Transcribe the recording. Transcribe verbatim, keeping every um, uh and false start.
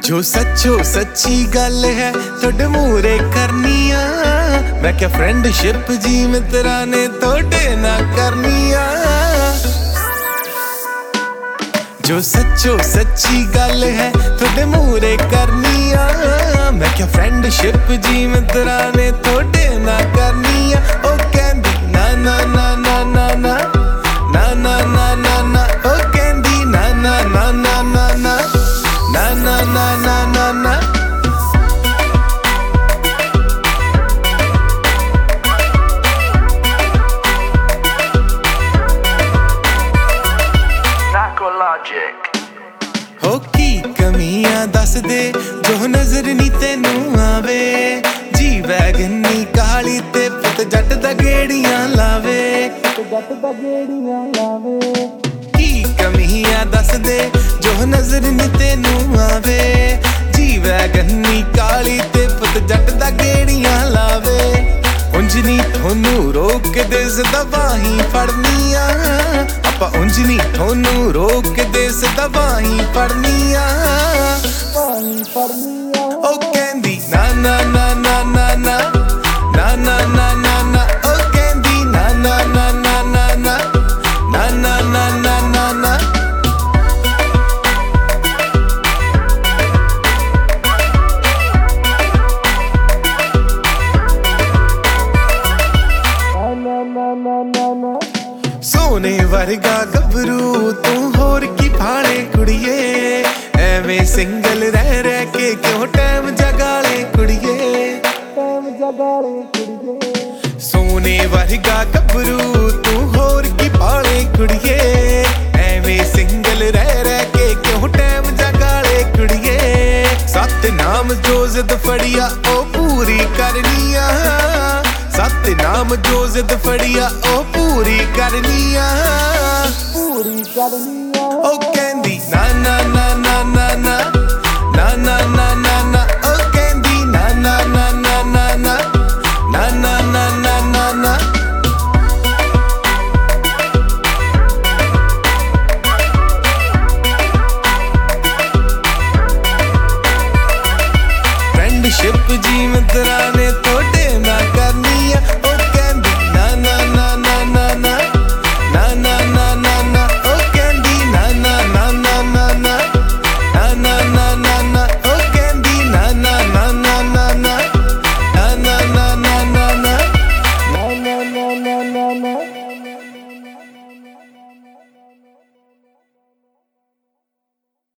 जो सच्चो सच्ची गल है थोड़े मूरे करनी आ। मैं क्या फ्रेंडशिप जी मित्रा ने थोड़े ना करनी आ। जो सच्चो सच्ची गल है थोड़े मूरे करनी आ। मैं क्या फ्रेंडशिप जी मित्रा ने थोड़े ना करनी आ। ओ कहंदी ना ना ना ना ना ना ना ना ना ना ना ओ कहंदी ना ना ना ना ना ना ना ना ना ना ना ना। हो की कमियां दस दे जो नजर नी तेनू आवे। जी वैगन नी काली ते पुत जट दा गेड़ियां लावे। जट दा गेड़ियां लावे की कमियां दस दे जो नजर नी तेनू आवे। जी वैगन नी काली ते पुत जट दा गेड़ियां लावे। उंज नी थोनू रोक दे दवाही फड़नी आ। आपां उंज नी थोनू रोक दे दवाही फड़नी आ। ओ कहंदी ना ना ना ना ना ना ना ना ना ना ना ओ कहंदी ना ना ना ना ना ना ना ना ना ना ना ना। सोने वर्गा गबरू तू होर की भाले कुड़िए। एवें सिंगल रह रह के क्यों टाइम जगाले कुड़िए। टाइम जगाले कुड़िए। सोने वर्गा गबरू तू होर की भाले कुड़िए। एवें सिंगल रह रह के क्यों टाइम जगाले कुड़िए। सत नाम जो जिद फड़िया ओ पूरी करनी आ। सत नाम जो जिद फड़िया ओ पूरी करनी आ। पूरी करनी आ। ओ कहंदी ना ना ना ना ना ना